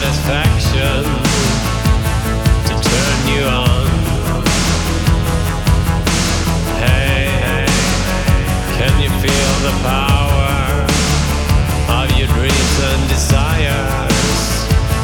satisfaction to turn you on. Hey, can you feel the power of your dreams and desire?